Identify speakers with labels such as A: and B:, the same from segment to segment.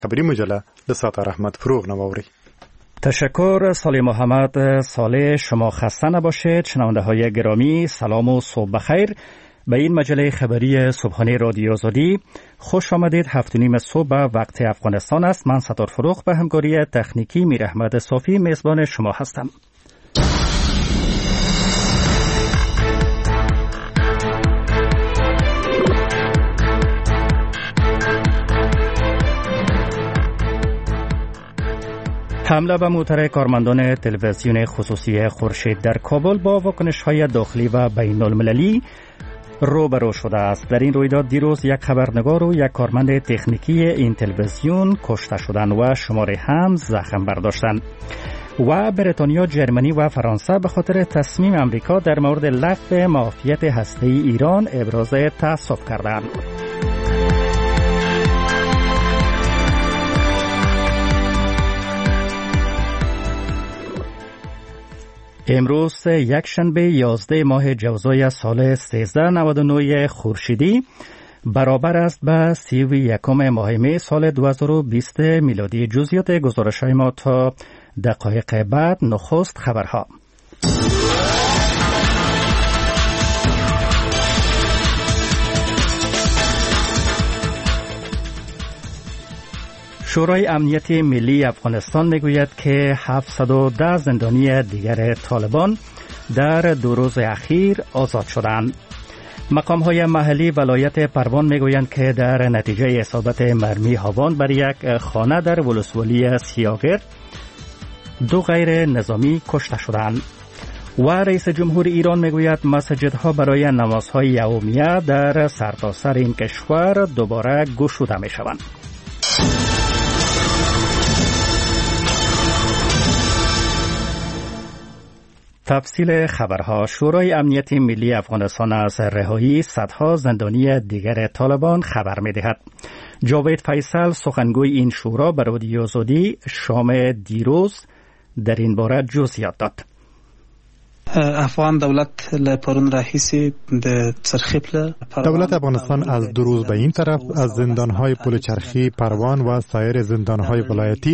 A: خبری مجله لساتر احمد فروغ نواوری.
B: تشکر سالی محمد صالح. شما خسته نباشید. شنونده های گرامی، سلام و صبح بخیر. به این مجله خبری صبحانه رادیو آزادی خوش آمدید. 7:30 صبح وقت افغانستان است. من ستار فروغ به همکاری تکنیکی میر احمد صافی میزبان شما هستم. حمله به موتر کارمندان تلویزیون خصوصی خورشید در کابل با واکنش‌های داخلی و بین‌المللی روبرو شده است. در این رویداد دیروز یک خبرنگار و یک کارمند تکنیکی این تلویزیون کشته شدند و شماری هم زخم برداشتند. و بریتانیا، جرمنی و فرانسه به خاطر تصمیم امریکا در مورد لغو معافیت هسته‌ای ایران ابراز تأسف کردند. امروز یکشنبه 11 ماه جوزای سال 1399 خورشیدی برابر است به 31 ماه می سال 2020 میلادی. جزئیات گزارش‌های ما تا دقایق بعد. نخست خبرها. شورای امنیت ملی افغانستان میگوید که 710 زندانی دیگر طالبان در 2 روز اخیر آزاد شدند. مقام‌های محلی ولایت پروان میگویند که در نتیجه اصابت مرمی هاوان بر یک خانه در ولسوالی سیاگرد 2 غیر نظامی کشته شدند. و رئیس جمهور ایران میگوید مساجدها برای نمازهای یومیه در سرتاسر این کشور دوباره گشوده میشوند. تفصیل خبرها. شورای امنیت ملی افغانستان از رهایی صدها زندانی دیگر طالبان خبر می‌دهد. جاوید فیصل سخنگوی این شورا به رادیو آزادی شام دیروز در این باره جزئیات داد.
C: افغان دولت لپرون رئیسی د چرخیپل
A: دولت افغانستان از 2 روز به این طرف از زندانهای پل چرخی پروان و سایر زندانهای ولایتی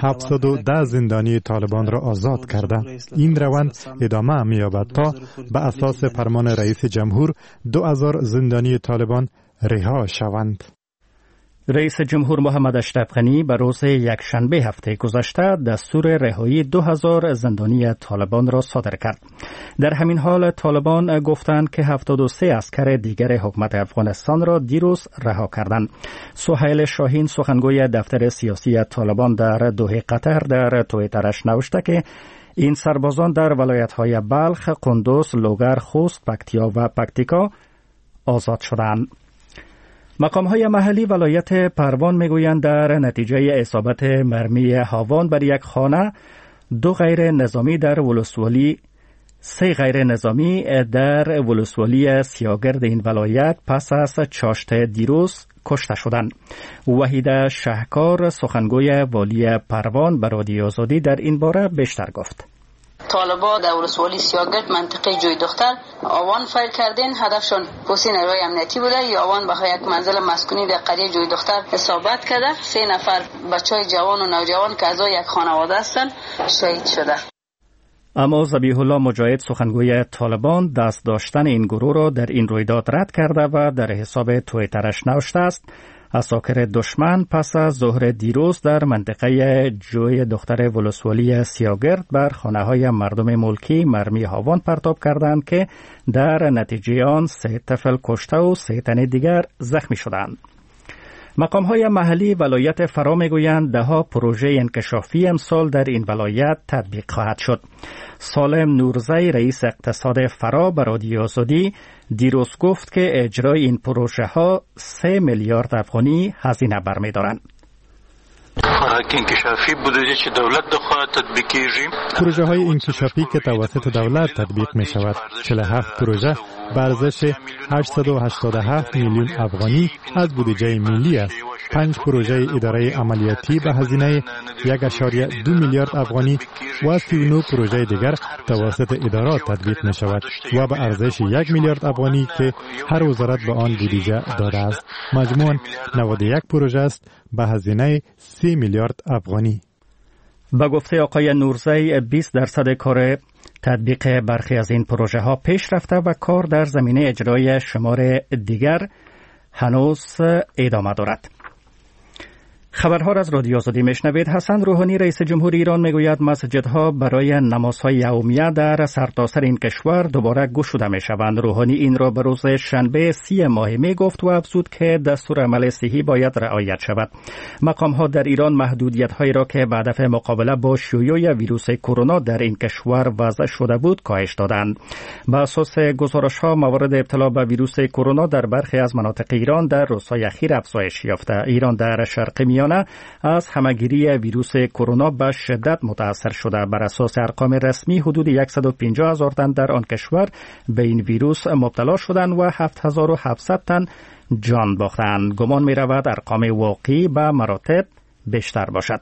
A: 710 زندانی طالبان را آزاد کرده. این روند ادامه می‌یابد تا به اساس فرمان رئیس جمهور 2000 زندانی طالبان رها شوند.
B: رئیس جمهور محمد اشرف غنی به روز یکشنبه هفته گذشته دستور رهایی 2000 زندانی طالبان را صادر کرد. در همین حال طالبان گفتند که 73 عسکر دیگر حکومت افغانستان را دیروز رها کردند. سهیل شاهین سخنگوی دفتر سیاسی طالبان در دوحه قطر در توییترش نوشته که این سربازان در ولایت‌های بلخ، قندوز، لوگر، خوست، پکتیا و پکتیکا آزاد شدند. مقام‌های محلی ولایت پروان میگویند در نتیجه اصابت مرمی هاوان بر یک خانه 2 غیر نظامی در ولسوالی 3 غیر نظامی در ولسوالی سیاگرد این ولایت پس از چاشت دیروز کشته شدند. وحید شهکار سخنگوی والی پروان به رادیو آزادی در این باره بیشتر گفت.
D: طالبا در ولسوالی سیاگرد منطقه جوی دختر آوان فایل کردین. هدفشون پوسی نیروی امنیتی بوده. یا آوان به یک منزل مسکونی در قریه جوی دختر اصابت کرده. 3 نفر بچهای جوان و نوجوان که اعضای یک خانواده هستند شهید شده.
B: اما ذبیح الله مجاهد سخنگوی طالبان دست داشتن این گروه را در این رویداد رد کرده و در حساب توییترش نوشته است: عساکر دشمن پس از ظهر دیروز در منطقه جوی دختر ولسوالی سیاگرد بر خانه‌های مردم ملکی مرمی هاوان پرتاب کردند که در نتیجه آن 3 طفل کشته و 3 تن دیگر زخمی شدند. مقام‌های محلی ولایت فرا می‌گویند ده‌ها پروژه انکشافی امسال در این ولایت تطبیق خواهد شد. سالم نورزی رئیس اقتصاد فرا به رادیو آزادی دیروز گفت که اجرای این پروژه‌ها 3 میلیارد افغانی هزینه برمی‌دارند.
E: انکشافی بودجه که دولت دخواه تطبیق کیجیم.
A: پروژه های انکشافی که توسط دولت تطبیق می شود 47 پروژه به ارزش 887 میلیون افغانی از بودجه ملی است. 5 پروژه اداره عملیاتی به هزینه 1.2 میلیارد افغانی و 39 پروژه دیگر توسط ادارات تطبیق می شود و به ارزش 1 میلیارد افغانی که هر وزارت به آن بودجه داده است. مجموعاً 91 پروژه است به هزینه 30 میلیارد افغانی.
B: با گفته آقای نورزی 20% کار تطبیق برخی از این پروژه ها پیش رفته و کار در زمینه اجرای شمار دیگر هنوز ادامه دارد. خبرها را از رادیو آزادی میشنوید. حسن روحانی رئیس جمهور ایران میگوید مسجدها برای نمازهای یومیه در سرتاسر این کشور دوباره گشوده میشوند. روحانی این را به روز شنبه 30 ماه میگفت و افزود که دستور عمل صحی باید رعایت شود. مقامها در ایران محدودیت‌هایی را که به هدف مقابله با شیوع ویروس کرونا در این کشور وضع شده بود کاهش دادند. بر اساس گزارش‌ها موارد ابتلا به ویروس کرونا در برخی از مناطق ایران در روزهای اخیر افزایش یافته. ایران در شرق میانه از همهگیری ویروس کرونا به شدت متاثر شده. بر اساس ارقام رسمی حدود 150,000 تن در آن کشور به این ویروس مبتلا شدند و 7,700 تن جان باختند. گمان می رود ارقام واقعی به مراتب بیشتر باشد.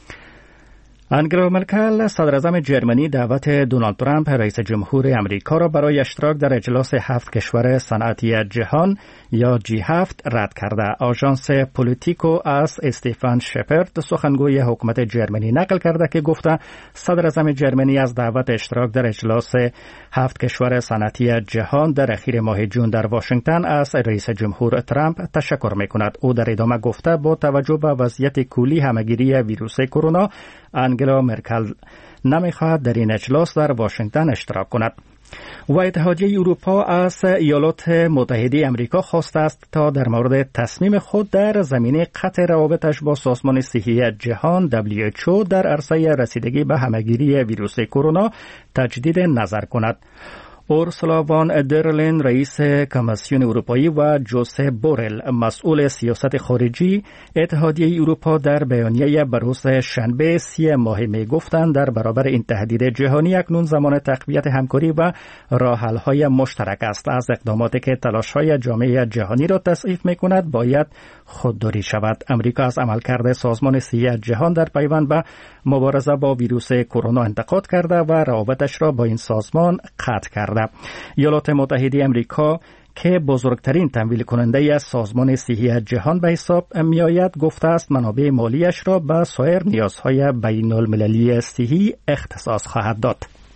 B: انگلا مرکل صدر اعظم جرمنی دعوت دونالد ترامپ رئیس جمهور امریکا را برای اشتراک در اجلاس 7 کشور صنعتی جهان یا G7 رد کرده. آژانس پولیتیکو از استیفان شپرد سخنگوی حکومت جرمنی نقل کرده که گفته صدر اعظم جرمنی از دعوت اشتراک در اجلاس 7 کشور صنعتی جهان در اخیر ماه جون در واشنگتن از رئیس جمهور ترامپ تشکر می‌کند. او در ادامه گفته با توجه به وضعیت کلی همهگیری ویروس کرونا انگلا مرکل نمی‌خواهد در این اجلاس در واشنگتن اشتراک کند. و اتحادیه اروپا از ایالات متحده آمریکا خواسته است تا در مورد تصمیم خود در زمینه قطع روابطش با سازمان صحی جهان WHO در عرصه رسیدگی به همهگیری ویروس کرونا تجدید نظر کند. اورسولا وان درلین رئیس کمیسیون اروپایی و جوزپ بورل مسئول سیاست خارجی اتحادیه اروپا در بیانیه بر روز شنبه 30 ماه می گفتند در برابر این تهدید جهانی اکنون زمان تقویت همکاری و راه‌حل‌های مشترک است. از اقداماتی که تلاش‌های جامعه جهانی را تضعیف می‌کند باید خودداری شود. امریکا از عملکرد سازمان صحی جهان در پیوند به مبارزه با ویروس کرونا انتقاد کرده و روابطش را با این سازمان قطع کرده. ایالات متحده آمریکا که بزرگترین تمویل کننده از سازمان صحی جهان به حساب می آید گفته است منابع مالیش را به سایر نیازهای بین المللی صحی اختصاص خواهد داد.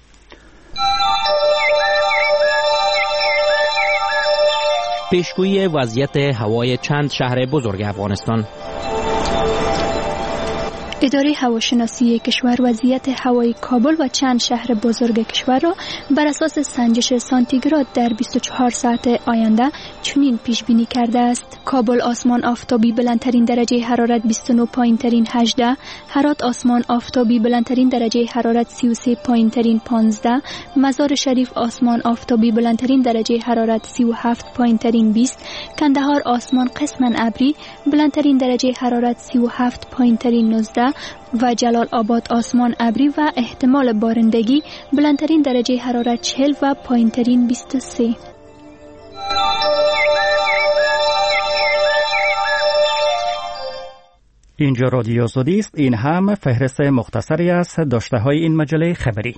F: پیشگویی وضعیت هوای چند شهر بزرگ افغانستان.
G: اداره هواشناسی کشور وضعیت هوای کابل و چند شهر بزرگ کشور را بر اساس سنجش سانتیگراد در 24 ساعت آینده چنین پیش بینی کرده است: کابل آسمان آفتابی بلندترین درجه حرارت 29، پایینترین 18، هرات آسمان آفتابی بلندترین درجه حرارت 33، پایینترین 15، مزار شریف آسمان آفتابی بلندترین درجه حرارت 37، پایینترین 20، کندهار آسمان قسما ابری بلندترین درجه حرارت 37، پایینترین 19 و جلال آباد آسمان ابری و احتمال بارندگی بلندترین درجه حرارت 40 و پایینترین 23.
B: اینجا رادیو آزادی است. این هم فهرست مختصری از داشته های این مجله خبری.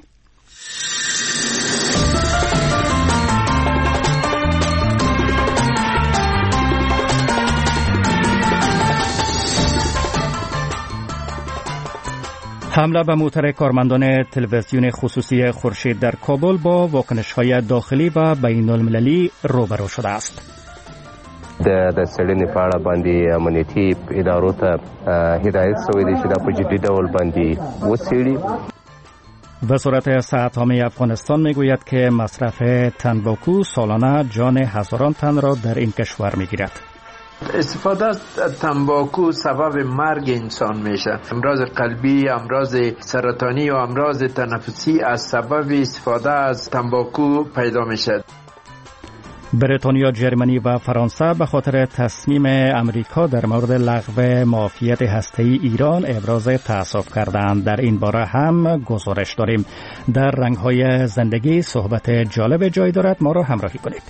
B: حمله به موتر کارمندان تلویزیون خصوصی خورشید در کابل با واکنش‌های داخلی و بین المللی روبرو شده است.
H: د څېړنې په اړه باندې امنیتي ادارو ته هدایت شوی دی چې دا په جدي ډول باندې وڅېړي.
B: وزارت صحت‌عامه افغانستان میگوید که مصرف تنباکو سالانه جان هزاران تن را در این کشور میگیرد.
I: استفاده از تنباکو سبب مرگ انسان میشه. امراض قلبی، امراض سرطانی و امراض تنفسی از سبب استفاده از تنباکو پیدا میشه.
B: بریتانیا، جرمنی و فرانسه به خاطر تصمیم امریکا در مورد لغو معافیت هسته‌ای ایران ابراز تأسف کردند. در این باره هم گزارش داریم. در رنگ‌های زندگی صحبت جالب جای دارد، ما را همراهی کنید.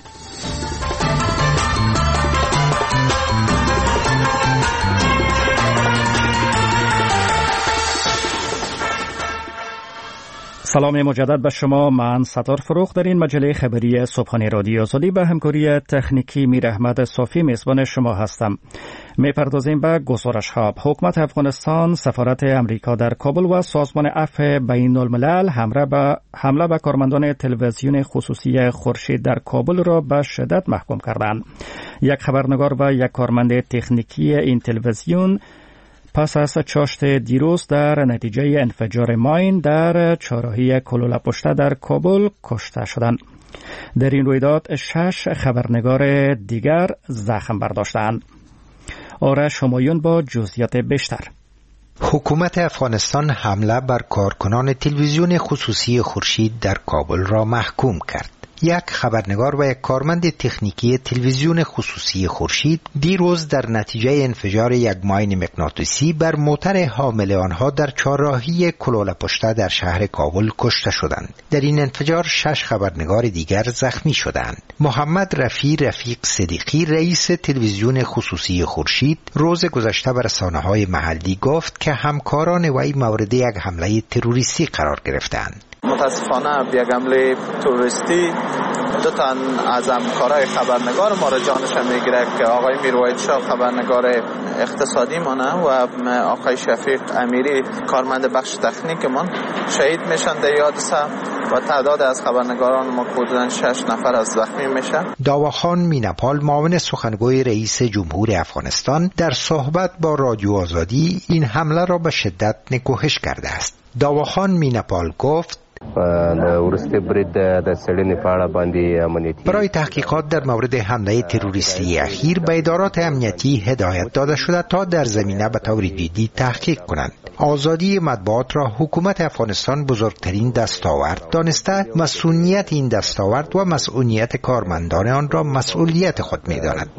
B: سلام مجدد به شما. من ستار فروخ در این مجله خبری صبحانه رادیو آزادی به همکاری تکنیکی میر احمد صافی میزبان شما هستم. میپردازیم به گزارش ها. حکومت افغانستان، سفارت امریکا در کابل و سازمان عفو بین الملل حمله به کارمندان تلویزیون خصوصی خورشید در کابل را به شدت محکوم کردند. یک خبرنگار و یک کارمند تکنیکی این تلویزیون پس از چاشت دیروز در نتیجه انفجار ماین در چهارراهی کلولپشته در کابل کشته شدند. در این رویداد 6 خبرنگار دیگر زخم برداشتند. آرش همایون با جزئیات بیشتر.
J: حکومت افغانستان حمله بر کارکنان تلویزیون خصوصی خورشید در کابل را محکوم کرد. یک خبرنگار و یک کارمند تکنیکی تلویزیون خصوصی خورشید دیروز در نتیجه انفجار یک ماین مغناطیسی بر موتر حامل آنها در چهارراهی کلولپشته در شهر کابل کشته شدند. در این انفجار 6 خبرنگار دیگر زخمی شدند. محمد رفیق صدیقی رئیس تلویزیون خصوصی خورشید روز گذشته بر رسانه‌های محلی گفت که همکاران وی مورد یک حمله تروریستی قرار گرفتند.
K: متاسفانه یک حمله تروریستی 2 تن از همکارای خبرنگار ما را جانشان میگیره که آقای میروید شاه خبرنگار اقتصادی مانه و آقای شفیق امیری کارمند بخش تکنیک من شهید میشن در حادثه و تعداد از خبرنگاران ما حدوداً 6 نفر از زخمی میشن. داواخان مینپال معاون سخنگوی رئیس جمهور افغانستان در صحبت با رادیو آزادی این حمله را به شدت نکوهش کرده است. داواخان مینپال گفت برای تحقیقات در مورد حمله تروریستی اخیر به ادارات امنیتی هدایت داده شده تا در زمینه به طور جدی تحقیق کنند. آزادی مطبوعات را حکومت افغانستان بزرگترین دستاورد دانسته، مسئولیت این دستاورد و مسئولیت کارمندان آن را مسئولیت خود می‌داند.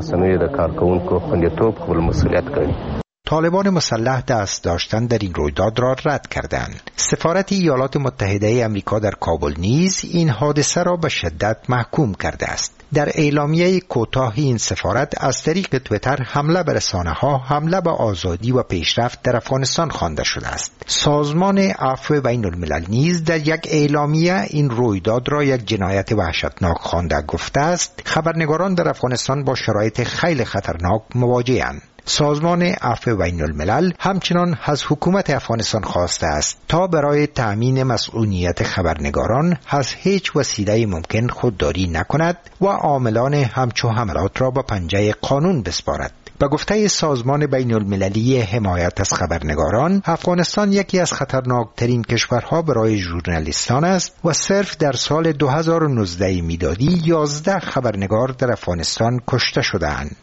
K: طالبان مسلح دست داشتن در این رویداد را رد کردند. سفارت ایالات متحده آمریکا در کابل نیز این حادثه را به شدت محکوم کرده است. در اعلامیه کوتاه این سفارت از طریق توییتر حمله به رسانه‌ها حمله به آزادی و پیشرفت در افغانستان خوانده شده است. سازمان عفو بین الملل نیز در یک اعلامیه این رویداد را یک جنایت وحشتناک خوانده گفته است. خبرنگاران در افغانستان با شرایط خیلی خطرناک مواجه‌اند. سازمان عفو بین الملل همچنان از حکومت افغانستان خواسته است تا برای تأمین مسئولیت خبرنگاران از هیچ وسیله ممکن خودداری نکند و عاملان همچو حملات را به پنجه قانون بسپارد. به گفته سازمان بین المللی حمایت از خبرنگاران، افغانستان یکی از خطرناکترین کشورها برای ژورنالیستان است و صرف در سال 2019 میلادی 11 خبرنگار در افغانستان کشته شدند.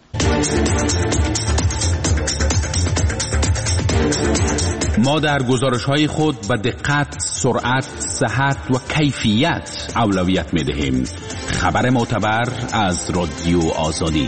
L: ما در گزارش‌های خود به دقت، سرعت، صحت و کیفیت اولویت می‌دهیم. خبر معتبر از رادیو آزادی.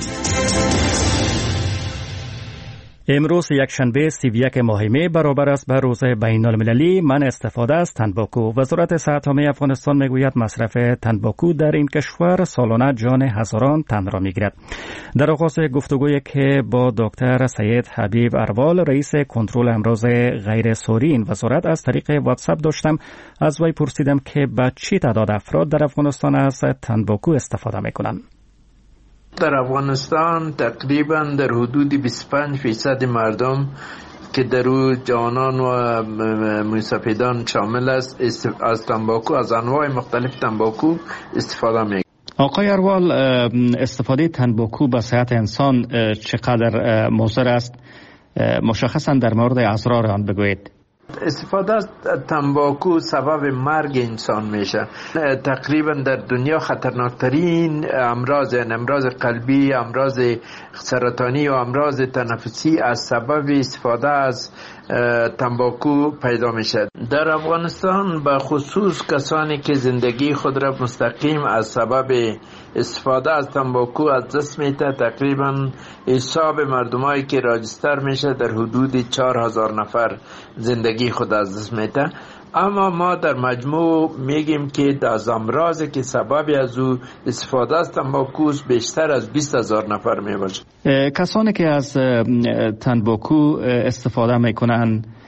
B: امروز یکشنبه 31 ماه می برابر است به روز بین المللی من استفاده از تنباکو. وزارت صحت عامه افغانستان میگوید مصرف تنباکو در این کشور سالانه جان هزاران تن را میگیرد. در آغاز گفتگویی که با دکتر سید حبیب اروال رئیس کنترل امراض غیر ساری این وزارت از طریق واتساپ داشتم، از وی پرسیدم که به چه تعداد افراد در افغانستان از تنباکو استفاده میکنند.
I: در افغانستان تقریبا در حدود 25% مردم که در او جوانان و موسیقیدان شامل است از تنباکو، از انواع مختلف تنباکو استفاده می‌کنند.
B: آقای اروال، استفاده تنباکو به صحت انسان چقدر مضر است؟ مشخصا در مورد اضرار آن بگویید.
I: استفاده از تنباکو سبب مرگ انسان میشه. تقریبا در دنیا خطرناکترین امراض، یعنی امراض قلبی، امراض سرطانی و امراض تنفسی از سبب استفاده از تنباکو پیدا میشه. در افغانستان به خصوص کسانی که زندگی خود را مستقیم از سبب استفاده از تنباکو از دست میده، تقریبا حساب مردمایی که راجستر میشه در حدود 4000 نفر زندگی خود از دست میده. اما ما در مجموع میگیم که از امراضی که سبب از او استفاده از تنباکو بیشتر از 20000 نفر میباشه.
B: کسانی که از تنباکو استفاده میکنن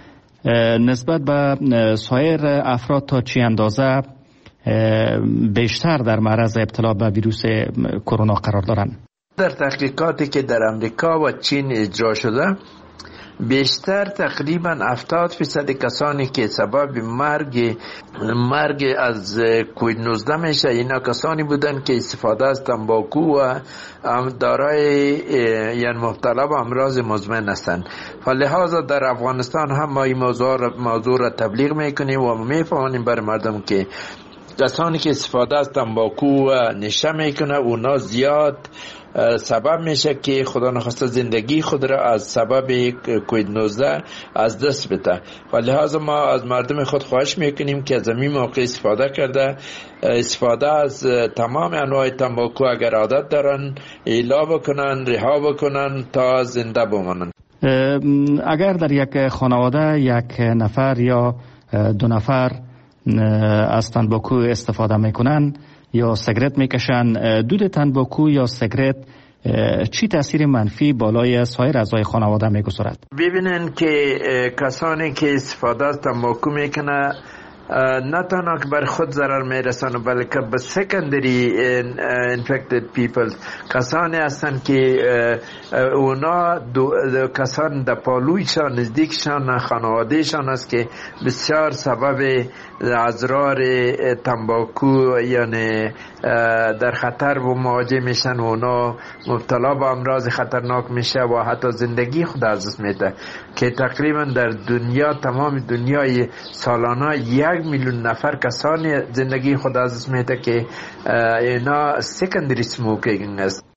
B: نسبت به سایر افراد تا چه اندازه بیشتر در معرض ابتلا به ویروس کرونا قرار دارند؟
I: در تحقیقاتی که در امریکا و چین اجرا شده، بیشتر تقریبا 70% کسانی که سبب مرگ از کووید 19 میشه اینا کسانی بودن که استفاده از تنباکو و دارای یعنی مبتلا به امراض مزمن هستند. لذا در افغانستان هم ما این موضوع را تبلیغ میکنیم و میفهمونیم بر مردم که کسانی که استفاده از تنباکو و نشه میکنه اونا زیاد سبب میشه که خدا نخواسته زندگی خود را از سبب کووید 19 از دست بده و لحاظ ما از مردم خود خواهش میکنیم که از این موقع استفاده از تمام انواع تنباکو اگر عادت دارن ایلا بکنن، رها بکنن تا زنده بمانن.
B: اگر در یک خانواده یک نفر یا دو نفر از تنباکو استفاده میکنن یا سیگرت میکشن، دود تنباکو یا سیگرت چی تاثیر منفی بالای سایر اعضای خانواده میگذارد؟
I: ببینن که کسانی که استفاده از تنباکو میکنه نه تنها که بر خود ضرر میرسانه بلکه به secondary infected people کسانی هستند که اونا کسان در پالویشان نزدیکشان خانوادهشان است که بسیار سبب اضرار تنباکو یعنی در خطر و مواجه میشن، اونا مبتلا به امراض خطرناک میشه و حتی زندگی خود از دست میده که تقریبا در دنیا تمام دنیای سالانه 1 میلیون نفر کسانی زندگی خود از دست میده که اینا سکندری سموکینگ است.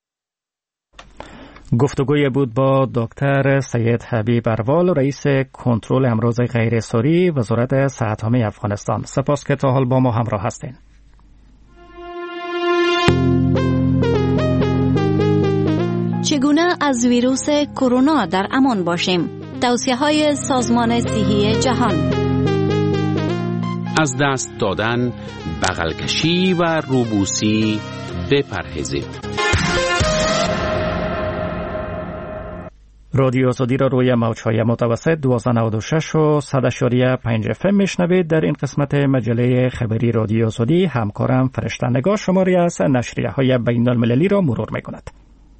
B: گفتگوی بود با دکتر سید حبیب اروال، رئیس کنترل امراض غیر ساری وزارت صحت عامه افغانستان. سپاس که تا حال با ما همراه هستین.
M: چگونه از ویروس کرونا در امان باشیم؟ توصیه‌های سازمان صحی جهان.
L: از دست دادن، بغل کشی و روبوسی بپرهیزید.
B: رادیو آزادی را روی موج‌های متوسط 1296 و 100.5 FM میشنوید. در این قسمت مجله خبری رادیو آزادی همکارم فرشته نگاه شماری از نشریه‌های بین‌المللی را مرور می‌کند.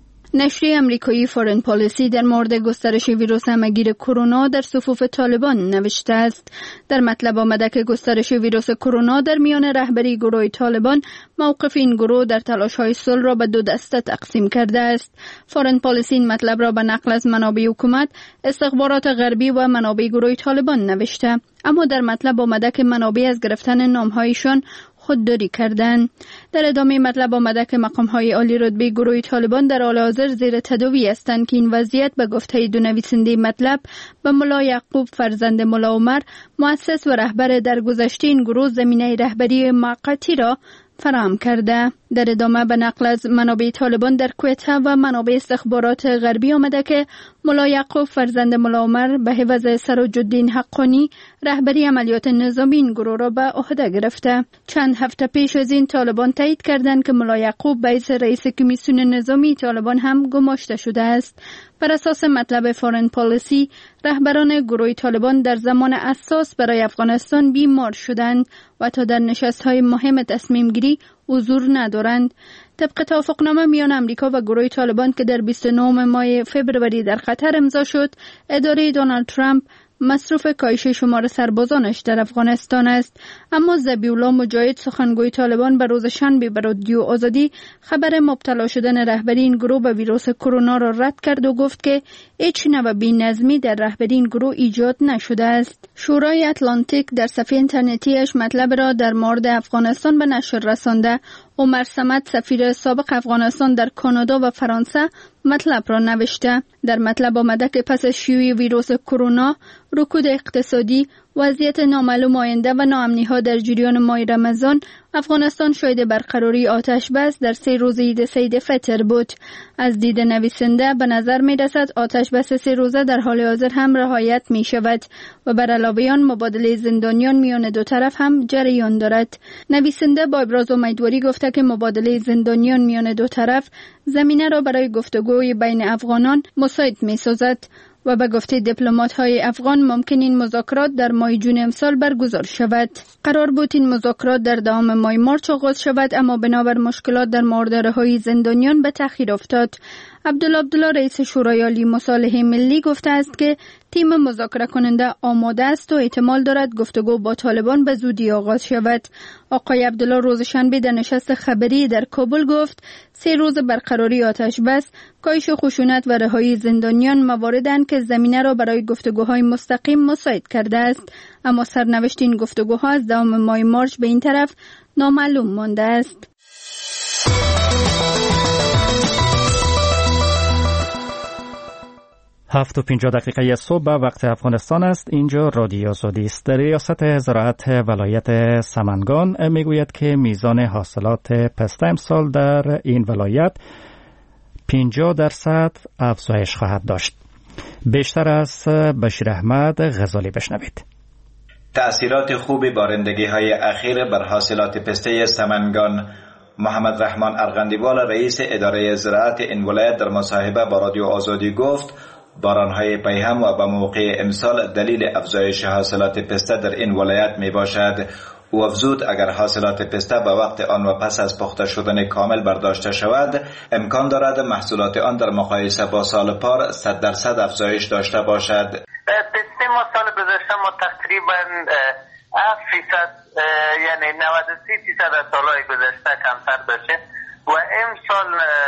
G: نشریه امریکایی فورن پالیسی در مورد گسترش ویروس همگیر کرونا در صفوف طالبان نوشته است. در مطلب آمده که گسترش ویروس کرونا در میان رهبری گروه طالبان موقف این گروه در تلاش‌های صلح را به 2 دسته تقسیم کرده است. فورن پالیسی این مطلب را به نقل از منابع حکومت، استخبارات غربی و منابع گروه طالبان نوشته، اما در مطلب آمده که منابع از گرفتن نام‌هایشان خودداری کردند. در ادامه مطلب آمده که مقام‌های عالی رتبه گروه طالبان در حال حاضر زیر تداوی هستند که این وضعیت به گفته 2 نویسنده مطلب به ملا یعقوب فرزند ملا عمر، مؤسس و رهبر در گذشته این گروه، زمینه رهبری موقتی را فراهم کرده. در ادامه به نقل از منابع طالبان در کویت و منابع استخبارات غربی آمده که ملا یعقوب فرزند ملا عمر به عوض سراج الدین حقانی رهبری عملیات نظامی این گروه را به عهده گرفته. چند هفته پیش از این طالبان تایید کردند که ملا یعقوب به حیث رئیس کمیسیون نظامی طالبان هم گماشته شده است. بر اساس مطلب فورن پالیسی، رهبران گروه طالبان در زمان حساس برای افغانستان بیمار شدند و تا در نشست‌های مهم تصمیم گیری حضور ندارند. طبق توافقنامه میان امریکا و گروه طالبان که در 29 ماه فوریه در قطر امضا شد، اداره دونالد ترامپ مصروف کاهش شمار سربازانش در افغانستان است. اما ذبیح الله مجاهد، سخنگوی طالبان، به روز شنبه به رادیو آزادی خبر مبتلا شدن رهبری این گروه به ویروس کرونا را رد کرد و گفت که هیچ نوع بی‌نظمی در رهبری این گروه ایجاد نشده است. شورای اتلانتیک در صفحه اینترنتیش مطلب را در مورد افغانستان به نشر رسانده. عمر صمد، سفیر سابق افغانستان در کانادا و فرانسه، مطلب را نوشته. در مطلب آمده که پس از شیوع ویروس کرونا، رکود اقتصادی، وضعیت نامعلوم آینده و ناامنی‌ها در جریان ماه رمضان، افغانستان شاهد برقراری آتش بس در 3 روز عید سید فطر بود. از دید نویسنده به نظر می‌رسد آتش بس 3 روزه در حال حاضر هم رعایت می‌شود و بر علاوه آن مبادله زندانیان میان 2 طرف هم جریان دارد. نویسنده با ابراز امیدواری گفته که مبادله زندانیان میان 2 طرف زمینه را برای گفتگوی بین افغانان مساعد می‌سازد.
N: و به گفته دیپلمات‌های افغان ممکن این مذاکرات در ماه جون امسال برگزار شود. قرار بود این مذاکرات در دوام ماه مارچ آغاز شود، اما بنابر مشکلات در مورد رهایی زندانیان به تأخیر افتاد. عبدالله رئیس شورای عالی مصالحه ملی گفته است که تیم مذاکره کننده آماده است و احتمال دارد گفتگو با طالبان به زودی آغاز شود. آقای عبدالله روز شنبه در نشست خبری در کابل گفت 3 روز برقراری آتش بس، کاهش خشونت و رهایی زندانیان مواردند که زمینه را برای گفتگوهای مستقیم مساعد کرده است، اما سرنوشت این گفتگوها از دوام ماه مارچ به این طرف نامعلوم مانده است.
B: 7:50 صبح وقت افغانستان است. اینجا رادیو آزادی است. در ریاست زراعت ولایت سمنگان میگوید که میزان حاصلات پسته امسال در این ولایت 50% افزایش خواهد داشت. بیشتر از بشیر احمد غزالی بشنوید.
O: تأثیرات خوب بارندگی‌های اخیر بر حاصلات پسته سمنگان. محمد رحمان ارغندیوال رئیس اداره زراعت این ولایت در مصاحبه با رادیو آزادی گفت بارانهای پیهم و به موقع امسال دلیل افزایش حاصلات پسته در این ولایت می باشد. او افزود اگر حاصلات پسته به وقت آن و پس از پخته شدن کامل برداشته شود، امکان دارد محصولات آن در مقایسه با سال پار 100% افزایش داشته باشد.
P: پسته ما سال گذشته ما تقریبا 7% یعنی 93% از سالهای گذشته کمتر داشته و امسال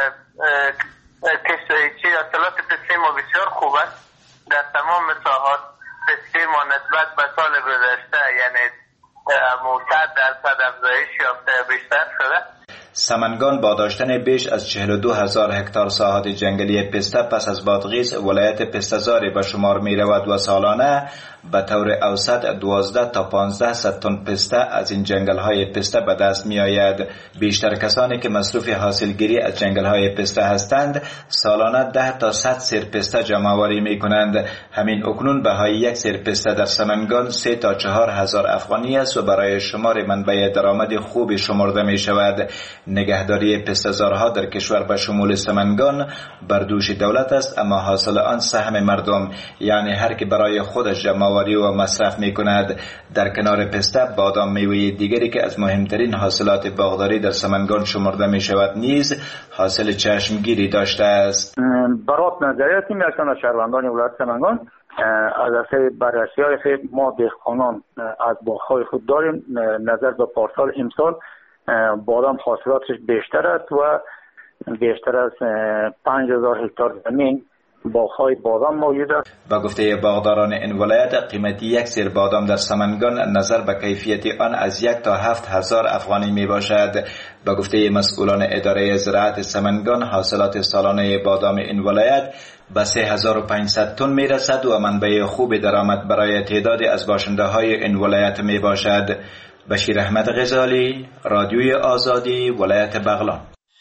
P: حاصلات پسته ما بسیار خوب است. در تمام ساحات پسته ما نسبت به سال گذشته یعنی 100% افزایش یافته بیشتر شده.
O: سمنگان با داشتن بیش از 42,000 هکتار ساحات جنگلی پسته پس از بادغیس ولایت پسته‌زاری به شمار می رود و سالانه به طور اوسط 12 تا 15 تن پسته از این جنگل‌های پسته به دست می آید. بیشتر کسانی که مصروف حاصلگیری از جنگل‌های پسته هستند سالانه 10 تا 100 سیر پسته جمع‌آوری می کنند. همین اکنون بهای یک سیر پسته در سمنگان 3 تا 4 هزار افغانی است و برای شمار منبع درآمد خوبی شمرده می شود. نگهداری پسته‌زارها در کشور به شمول سمنگان بر دوش دولت است، اما حاصل آن سهم مردم، یعنی هر که برای خودش جمع‌آوری و مصرف می‌کند. در کنار پسته بادام میوه دیگری که از مهمترین حاصلات باغداری در سمنگان شمرده می‌شود نیز حاصل چشمگیری داشته است.
Q: برات نظریاتی می‌رسند از شهروندان ولایت سمنگان از اثر بررسی‌های که ما دهقانان از باغ‌های خود داریم نظر به پارسال امسال بادام حاصلاتش بیشتر است و بیشتر از 5,000 هکتار زمین باغ‌های بادام موجود است.
O: با گفته باغداران این ولایت قیمتی یک سیر بادام در سمنگان نظر به کیفیت آن از 1 تا 7,000 افغانی می باشد. با گفته مسئولان اداره زراعت سمنگان حاصلات سالانه بادام این ولایت به 3,500 تن می رسد و منبع خوب درآمد برای تعدادی از باشنده های این ولایت می باشد. بشیر احمد غزالی، رادیوی آزادی، ولایت بغلان.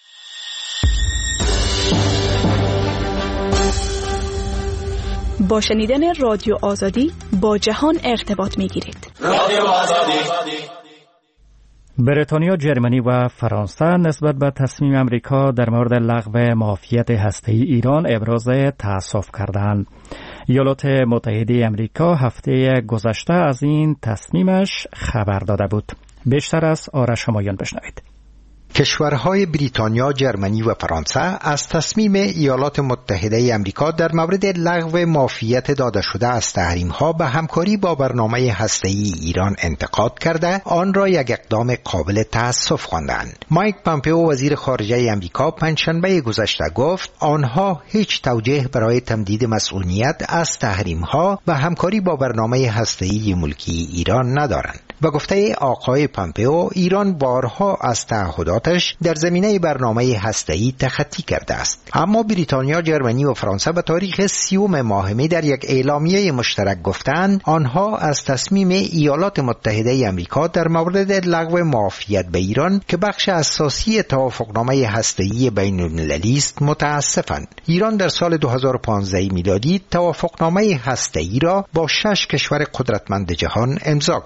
R: با شنیدن رادیو آزادی با جهان ارتباط می‌گیرید.
B: رادیو آزادی. بریتانیا، جرمنی و فرانسه نسبت به تصمیم امریکا در مورد لغو معافیت هسته‌ای ایران ابراز تأسف کردند. ایالات متحده امریکا هفته گذشته از این تصمیمش خبر داده بود. بیشتر از آرش همایان بشنوید.
K: کشورهای بریتانیا، جرمنی و فرانسه از تصمیم ایالات متحده آمریکا در مورد لغو معافیت داده شده از تحریم‌ها به همکاری با برنامه هسته‌ای ایران انتقاد کرده آن را یک اقدام قابل تأسف خواندند. مایک پامپئو وزیر خارجه آمریکا پنجشنبه گذشته گفت آنها هیچ توجیه برای تمدید مسئولیت از تحریم‌ها و همکاری با برنامه هسته‌ای ملکی ایران ندارند. و گفته آقای پامپئو ایران بارها از تعهداتش در زمینه برنامه هسته‌ای تخطی کرده است. اما بریتانیا، جرمنی و فرانسه به تاریخ 30 ماه می در یک اعلامیه مشترک گفتند آنها از تصمیم ایالات متحده آمریکا در مورد لغو معافیت به ایران که بخش اساسی توافقنامه هسته‌ای بین‌المللی است متاسفند. ایران در سال 2015 میلادی توافقنامه هسته‌ای را با 6 کشور قدرتمند جهان امضا کرد.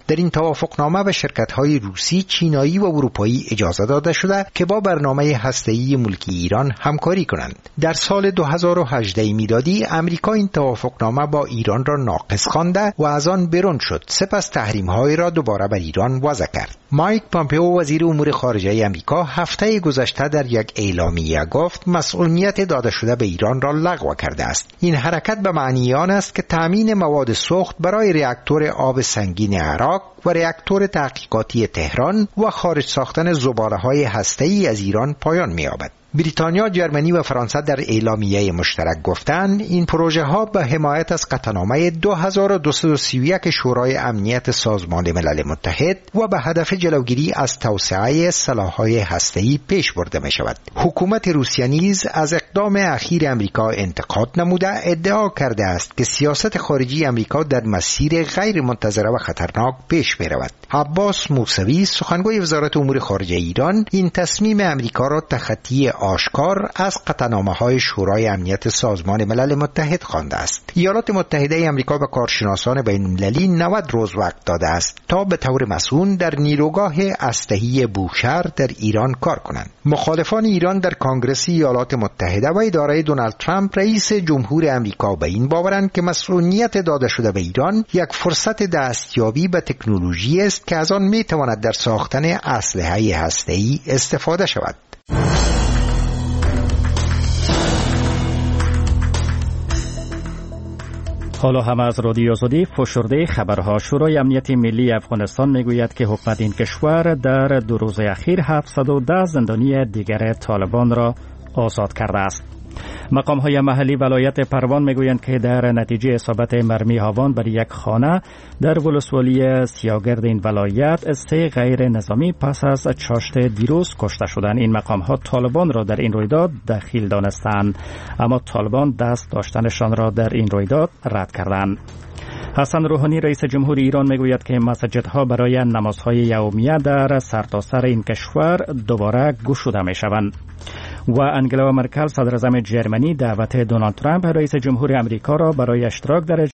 K: در این توافقنامه به شرکت‌های روسی، چینایی و اروپایی اجازه داده شده که با برنامه هسته‌ای ملکی ایران همکاری کنند. در سال 2018 میلادی امریکا این توافقنامه با ایران را ناقص خوانده و از آن بیرون شد. سپس تحریم‌های را دوباره بر ایران وضع کرد. مایک پامپئو وزیر امور خارجه امریکا هفته گذشته در یک اعلامیه گفت مسئولیت داده شده به ایران را لغو کرده است. این حرکت به معنی آن است که تامین مواد سوخت برای راکتور آب سنگین عراق و راکتور تحقیقاتی تهران و خارج ساختن زباله‌های هسته‌ای از ایران پایان می‌یابد. بریتانیا، جرمنی و فرانسه در اعلامیه مشترک گفتند این پروژه ها به حمایت از قطعنامه 2231 شورای امنیت سازمان ملل متحد و به هدف جلوگیری از توسعه سلاح‌های هسته‌ای پیش برده می شود. حکومت روسیه نیز از اقدام اخیر امریکا انتقاد نموده ادعا کرده است که سیاست خارجی امریکا در مسیر غیر منتظره و خطرناک پیش می رود. عباس موسوی، سخنگوی وزارت امور خارجه ایران، این تصمیم امریکا را تخطی آشکار از قطعنامه‌های شورای امنیت سازمان ملل متحد خوانده است. ایالات متحده آمریکا به کارشناسان بین‌المللی 90 روز وقت داده است تا به طور مسئول در نیروگاه اسلحه‌ای بوشهر در ایران کار کنند. مخالفان ایران در کنگره ایالات متحده و اداره دونالد ترامپ رئیس جمهور آمریکا به این باورند که مسئولیت داده شده به ایران یک فرصت دستیابی به تکنولوژی است که از آن می‌تواند در ساختن اسلحه هسته‌ای استفاده شود.
B: حالا هم از رادیو آزادی فشرده خبرها. شورای امنیت ملی افغانستان میگوید که حکومت این کشور در 2 روز اخیر 710 زندانی دیگر طالبان را آزاد کرده است. مقام‌های محلی ولایت پروان میگویند که در نتیجه اصابت مرمی هاوان بر یک خانه در ولسوالی سیاگرد این ولایت 3 غیر نظامی پس از چاشت دیروز کشته شدند. این مقام‌ها طالبان را در این رویداد دخیل دانستند، اما طالبان دست داشتنشان را در این رویداد رد کردند. حسن روحانی رئیس جمهور ایران میگوید که مساجدها برای نمازهای یومیه در سرتاسر این کشور دوباره گشوده میشوند. و انگلا مرکل صدراعظم جرمنی دعوت دونالد ترامپ رئیس جمهور امریکا را برای اشتراک در